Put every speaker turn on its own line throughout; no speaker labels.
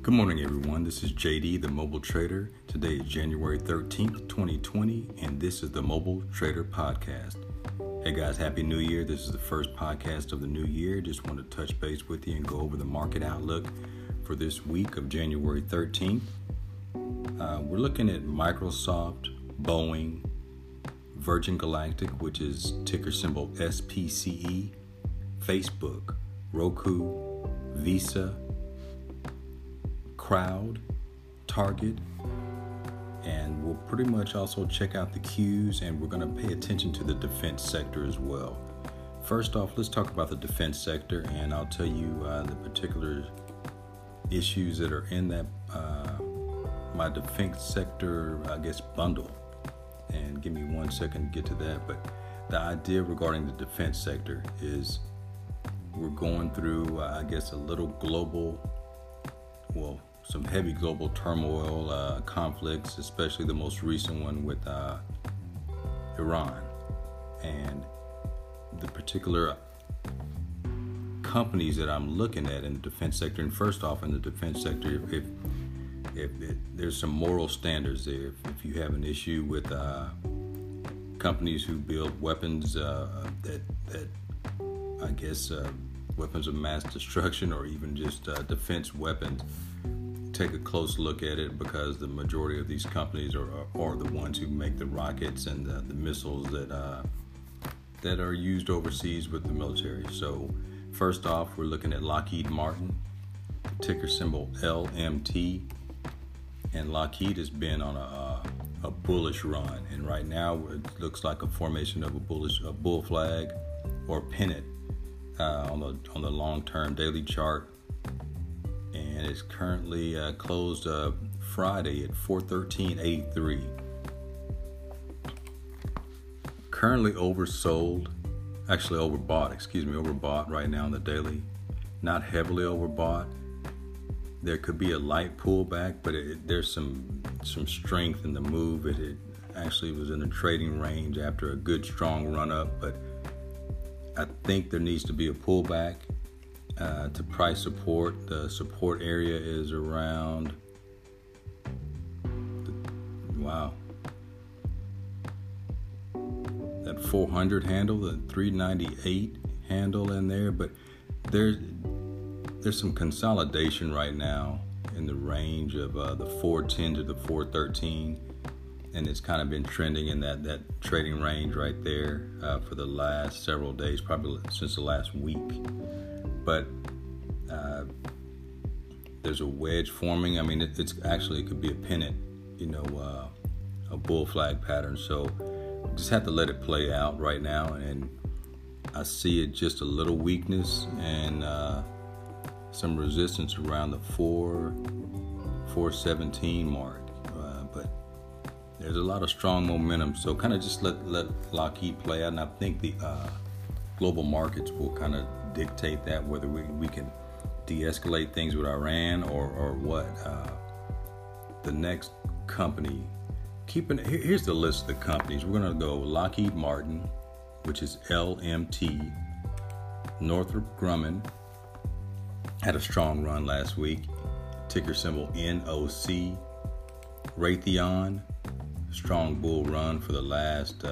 Good morning, everyone. This is JD, the Mobile Trader. Today is January 13th, 2020, and this is the Mobile Trader Podcast. Hey guys, Happy New Year. This is the first podcast of the new year. Just want to touch base with you and go over the market outlook for this week of January 13th. We're looking at Microsoft, Boeing, Virgin Galactic, which is ticker symbol SPCE, Facebook, Roku, Visa, Crowd, Target, and we'll pretty much also check out the Qs, and we're going to pay attention to the defense sector as well. First off, let's talk about the defense sector, and I'll tell you the particular issues that are in that my defense sector, bundle. And give me 1 second to get to that. But the idea regarding the defense sector is we're going through, a little global, some heavy global turmoil, conflicts, especially the most recent one with Iran. And the particular companies that I'm looking at in the defense sector, and first off, in the defense sector, if there's some moral standards there. If you have an issue with companies who build weapons weapons of mass destruction, or even just defense weapons, take a close look at it, because the majority of these companies are the ones who make the rockets and the missiles that are used overseas with the military. So first off, we're looking at Lockheed Martin, ticker symbol LMT, and Lockheed has been on a bullish run, and right now it looks like a formation of a bull flag or pennant on the long-term daily chart. And it's currently closed Friday at 413.83. Currently overbought right now on the daily. Not heavily overbought. There could be a light pullback, but there's some strength in the move. It actually was in a trading range after a good strong run up, but I think there needs to be a pullback to price support. The support area is around that 400 handle, the 398 handle in there, but there's some consolidation right now in the range of the 410 to the 413, and it's kind of been trending in that trading range right there for the last several days, probably since the last week. But there's a wedge forming. I mean, it could be a pennant, a bull flag pattern. So just have to let it play out right now, and I see it just a little weakness and some resistance around the 417 mark, but there's a lot of strong momentum. So kind of just let Lockheed play out, and I think the global markets will kind of dictate that, whether we can de-escalate things with Iran or what. The next company, here's the list of the companies. We're going to go Lockheed Martin, which is LMT. Northrop Grumman had a strong run last week, ticker symbol NOC. Raytheon, strong bull run for the last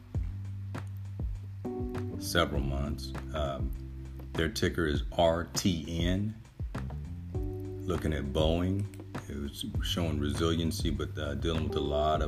several months. Their ticker is RTN. Looking at Boeing, it was showing resiliency, but dealing with a lot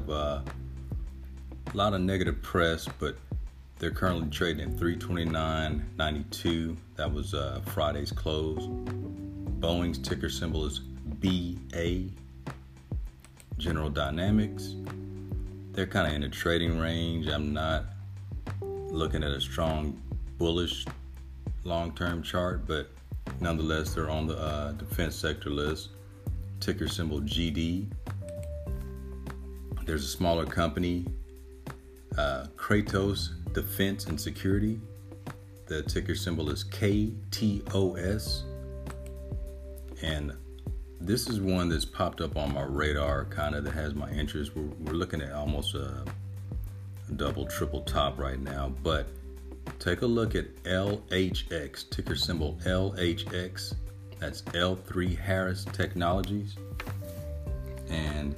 of negative press. But they're currently trading at 329.92. That was Friday's close. Boeing's ticker symbol is BA. General Dynamics, they're kind of in a trading range. I'm not looking at a strong bullish long-term chart, but nonetheless, they're on the defense sector list. Ticker symbol GD. There's a smaller company, Kratos Defense and Security. The ticker symbol is KTOS. And this is one that's popped up on my radar, kind of, that has my interest. We're looking at almost a double, triple top right now, but take a look at LHX, ticker symbol LHX. That's L3 Harris Technologies. And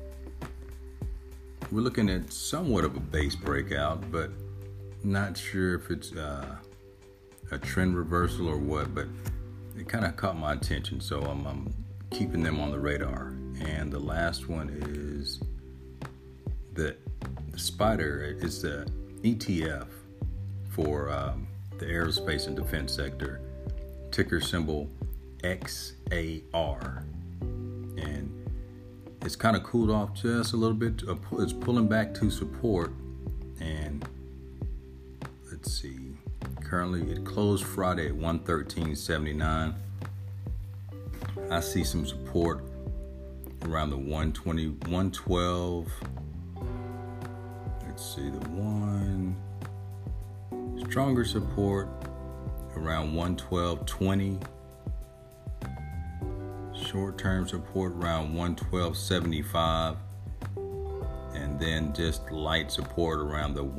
we're looking at somewhat of a base breakout, but not sure if it's a trend reversal or what, but it kind of caught my attention, so I'm keeping them on the radar. And the last one is the Spider. It's the ETF for the aerospace and defense sector, ticker symbol XAR. And it's kind of cooled off just a little bit. It's pulling back to support. And let's see, currently it closed Friday at 113.79. I see some support around the 120, 112. Let's see, the one stronger support around 112.20. Short-term support around 112.75. And then just light support around the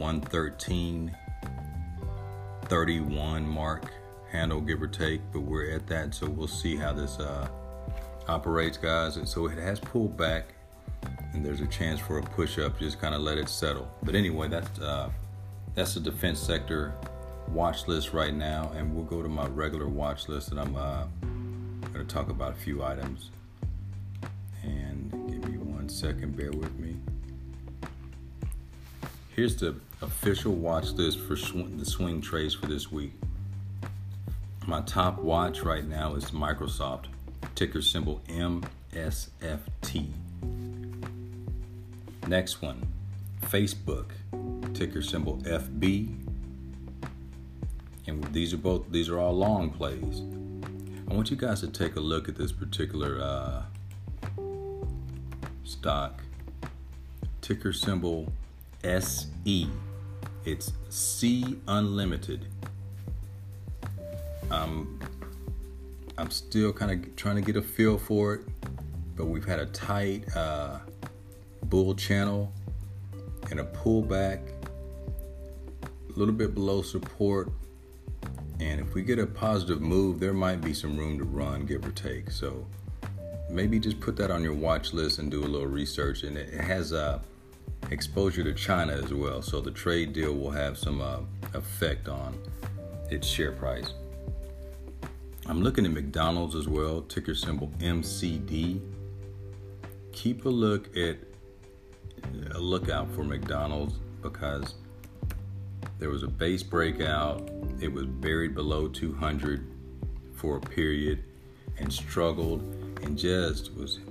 113.31 mark handle, give or take, but we're at that, so we'll see how this operates, guys. And so it has pulled back, and there's a chance for a push-up. Just kind of let it settle. But anyway, that's the defense sector watch list right now, and we'll go to my regular watch list, and I'm going to talk about a few items. And give me 1 second, bear with me. Here's the official watch list for the swing trades for this week. My top watch right now is Microsoft, ticker symbol MSFT. Next one, Facebook, ticker symbol FB. And these are all long plays. I want you guys to take a look at this particular stock, ticker symbol SE. It's C Unlimited. I'm still kind of trying to get a feel for it, but we've had a tight bull channel and a pullback a little bit below support. And if we get a positive move, there might be some room to run, give or take. So maybe just put that on your watch list and do a little research. And it has exposure to China as well. So the trade deal will have some effect on its share price. I'm looking at McDonald's as well, ticker symbol MCD. Keep a lookout for McDonald's, because there was a base breakout. It was buried below 200 for a period and struggled, and just was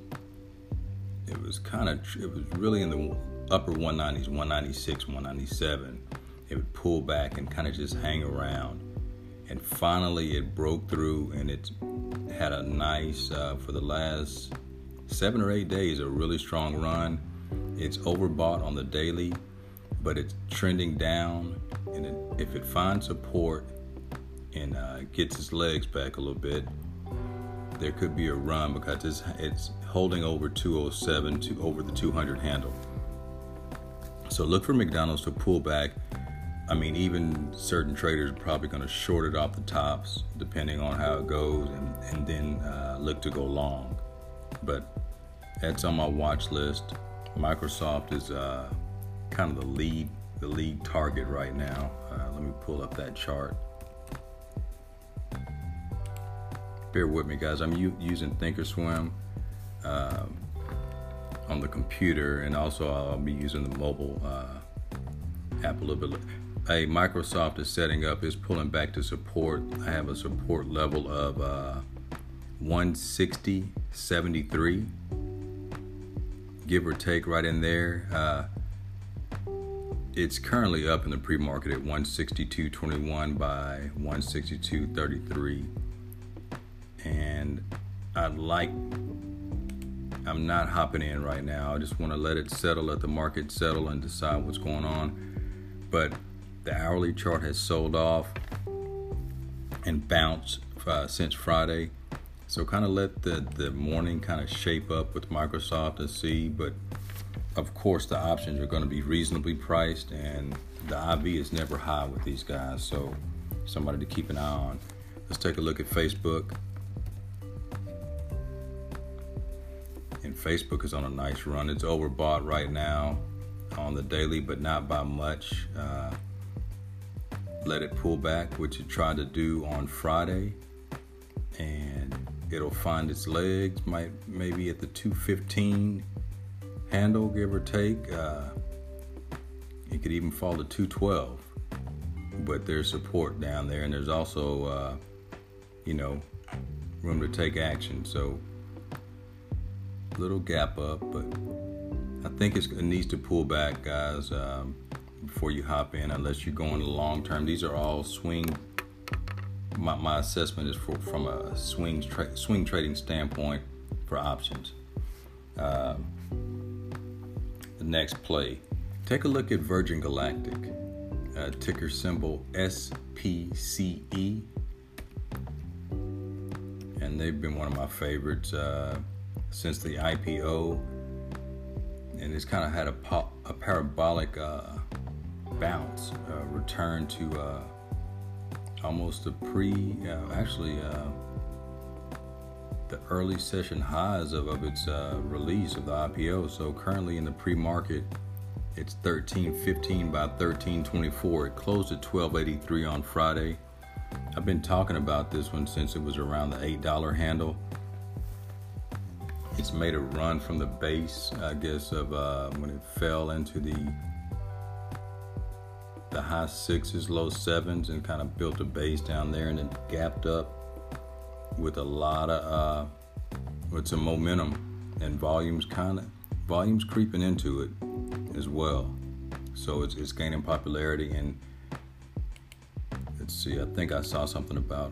really in the upper 190s, 196, 197. It would pull back and kind of just hang around. And finally it broke through, and it had a nice, for the last 7 or 8 days, a really strong run. It's overbought on the daily, but it's trending down. And if it finds support and gets its legs back a little bit, there could be a run, because it's holding over 207 to over the 200 handle. So look for McDonald's to pull back. I mean, even certain traders are probably going to short it off the tops, depending on how it goes, and then look to go long. But that's on my watch list. Microsoft is kind of the lead target right now. Let me pull up that chart. Bear with me, guys. I'm using Thinkorswim on the computer, and also I'll be using the mobile app a little bit. Hey, Microsoft is setting up, is pulling back to support. I have a support level of 160.73, give or take, right in there. It's currently up in the pre-market at 162.21 by 162.33, and I'm not hopping in right now. I just want to let it settle, let the market settle, and decide what's going on. But the hourly chart has sold off and bounced since Friday. So kind of let the morning kind of shape up with Microsoft and see. But of course, the options are going to be reasonably priced, and the IV is never high with these guys. So somebody to keep an eye on. Let's take a look at Facebook. And Facebook is on a nice run. It's overbought right now on the daily, but not by much. Let it pull back, which it tried to do on Friday, and it'll find its legs, maybe at the 215 handle, give or take. It could even fall to 212, but there's support down there, and there's also room to take action. So little gap up, but I think it needs to pull back, guys, before you hop in, unless you're going long term. These are all swing. My assessment is from a swing trading standpoint for options. The next play, take a look at Virgin Galactic, ticker symbol SPCE, and they've been one of my favorites since the IPO, and it's kind of had a parabolic bounce, return to almost the the early session highs of its release of the IPO. So currently in the pre-market, it's 13.15 by 13.24. It closed at 12.83 on Friday. I've been talking about this one since it was around the $8 handle. It's made a run from the base, I guess, of when it fell into the high sixes, low sevens, and kind of built a base down there, and then gapped up with a lot of with some momentum and volumes creeping into it as well. So it's gaining popularity. And let's see, I think I saw something about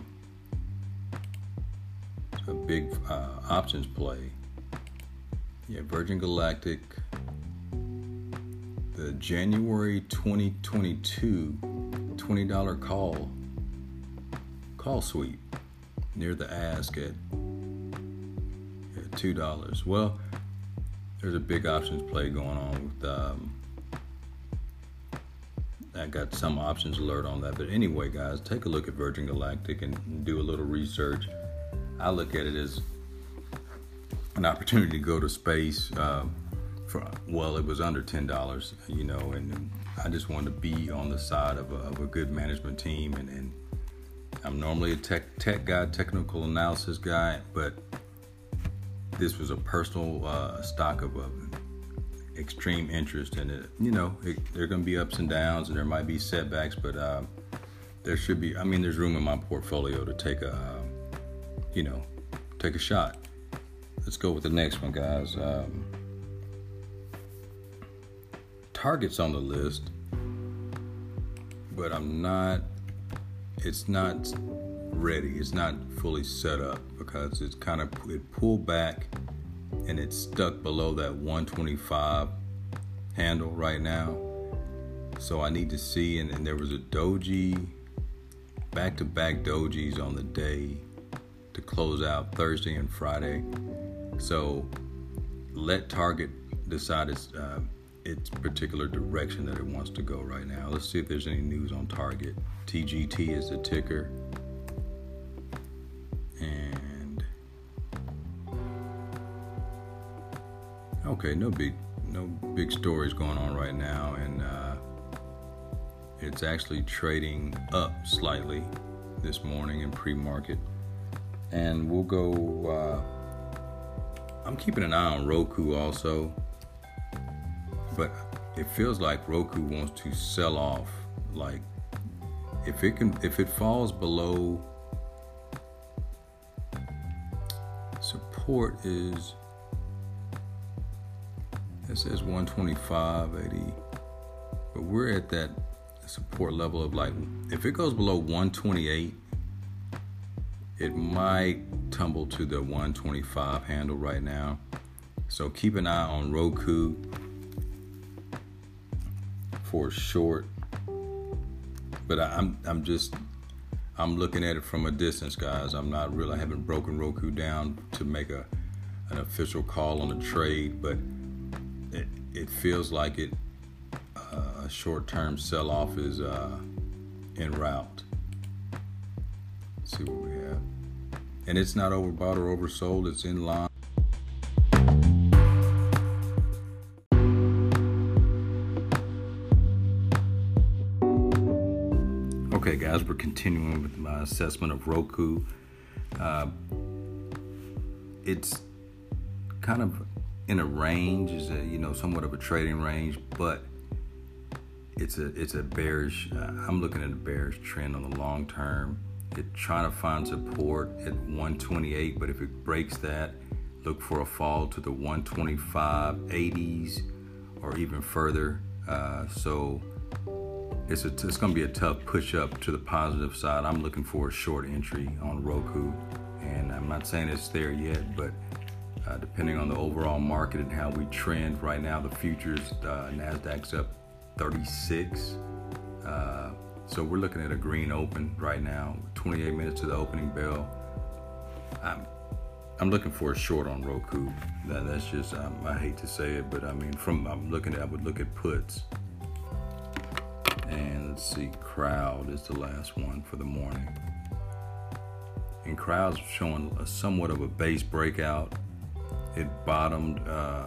a big options play. Yeah, Virgin Galactic, the January 2022 $20 call sweep near the ask at $2. Well, there's a big options play going on with I got some options alert on that. But anyway, guys, take a look at Virgin Galactic and do a little research. I look at it as an opportunity to go to space. It was under $10, and I just wanted to be on the side of a good management team. And I'm normally a tech guy, technical analysis guy, but this was a personal stock of extreme interest in it. There are going to be ups and downs, and there might be setbacks, but there should be. There's room in my portfolio to take a shot. Let's go with the next one, guys. Target's on the list, but it's not ready. It's not fully set up because it pulled back and it's stuck below that 125 handle right now. So I need to see, and there was a doji, back-to-back dojis on the day to close out Thursday and Friday. So let Target decide its particular direction that it wants to go right now. Let's see if there's any news on Target. TGT is the ticker. And okay, no big stories going on right now, and it's actually trading up slightly this morning in pre-market. And we'll go, I'm keeping an eye on Roku also, but it feels like Roku wants to sell off. Like if it falls below, support is, it says 125.80, but we're at that support level of, like, if it goes below 128, it might tumble to the 125 handle right now. So keep an eye on Roku for short. But I'm looking at it from a distance, guys. I haven't broken Roku down to make an official call on the trade, but it feels like a short-term sell-off is en route. Let's see what we have. And it's not overbought or oversold. It's in line. Okay, guys, we're continuing with my assessment of Roku. It's kind of in a range, is somewhat of a trading range, but it's a bearish. I'm looking at a bearish trend on the long term. It's trying to find support at 128, but if it breaks that, look for a fall to the 125.80s or even further. So it's going to be a tough push up to the positive side. I'm looking for a short entry on Roku, and I'm not saying it's there yet, but depending on the overall market and how we trend right now, the futures, NASDAQ's up 36. So we're looking at a green open right now, 28 minutes to the opening bell. I'm looking for a short on Roku. That's just, I hate to say it, but I mean, I would look at puts. And let's see, Crowd is the last one for the morning. And Crowd's showing somewhat of a base breakout. It bottomed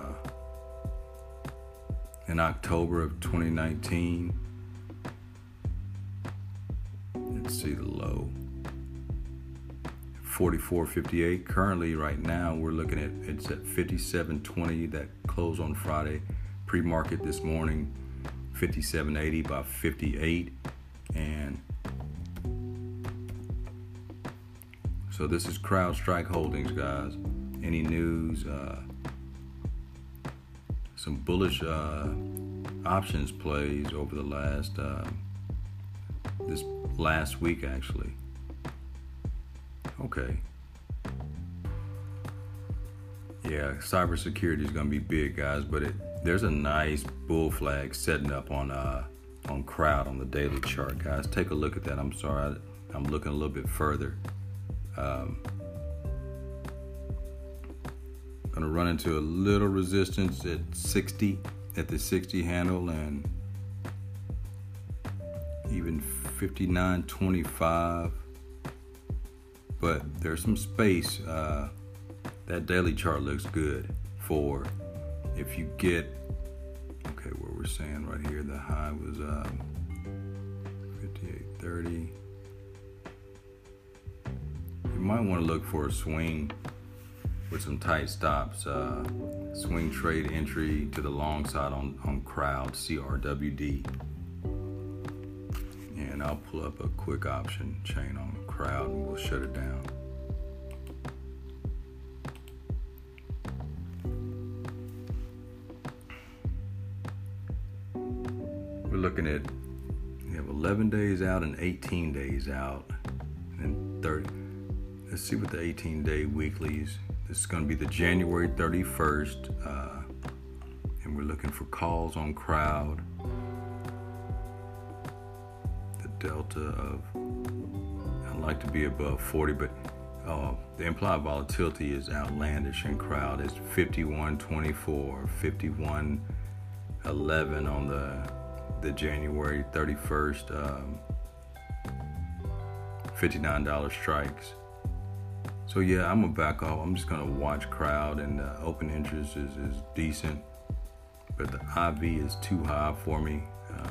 in October of 2019. Let's see the low. 44.58. Currently, right now, we're looking at it's at 57.20. That closed on Friday. Pre-market this morning, 57.80 by 58. And so this is CrowdStrike Holdings, guys. Any news? Some bullish options plays over the this last week, actually. Okay. Yeah, cybersecurity is going to be big, guys, but there's a nice bull flag setting up on Crowd on the daily chart, guys. Take a look at that. I'm sorry, I'm looking a little bit further. Going to run into a little resistance at 60, at the 60 handle, and even 59.25. But there's some space. That daily chart looks good for if you get, okay, where we're saying right here, the high was 58.30. You might want to look for a swing with some tight stops. Swing trade entry to the long side on Crowd, CRWD. And I'll pull up a quick option chain on Crowd and we'll shut it down. We're looking at, we have 11 days out and 18 days out and 30. Let's see what the 18-day weeklies. This is going to be the January 31st, and we're looking for calls on Crowd. The delta of, I'd like to be above 40, but the implied volatility is outlandish in Crowd. It's 51.24, 51.11 on the January 31st, $59 strikes. So yeah, I'm gonna back off. I'm just gonna watch Crowd, and open interest is decent, but the IV is too high for me.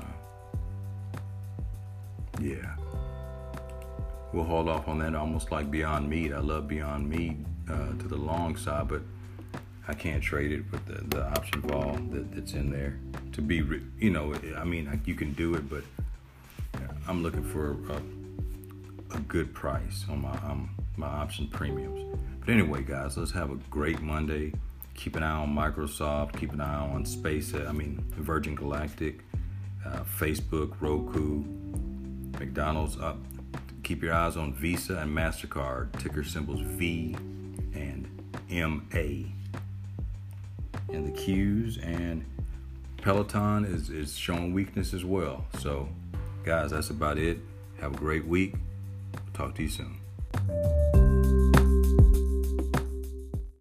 Yeah, we'll hold off on that. Almost like Beyond Meat. I love Beyond Meat to the long side, but I can't trade it with the option vol that's in there. To be, I mean, you can do it, but I'm looking for a good price on my option premiums. But anyway, guys, let's have a great Monday. Keep an eye on Microsoft. Keep an eye on Virgin Galactic, Facebook, Roku, McDonald's. Keep your eyes on Visa and MasterCard, ticker symbols V and MA. And the Qs, and Peloton is showing weakness as well. So, guys, that's about it. Have a great week. Talk to you soon.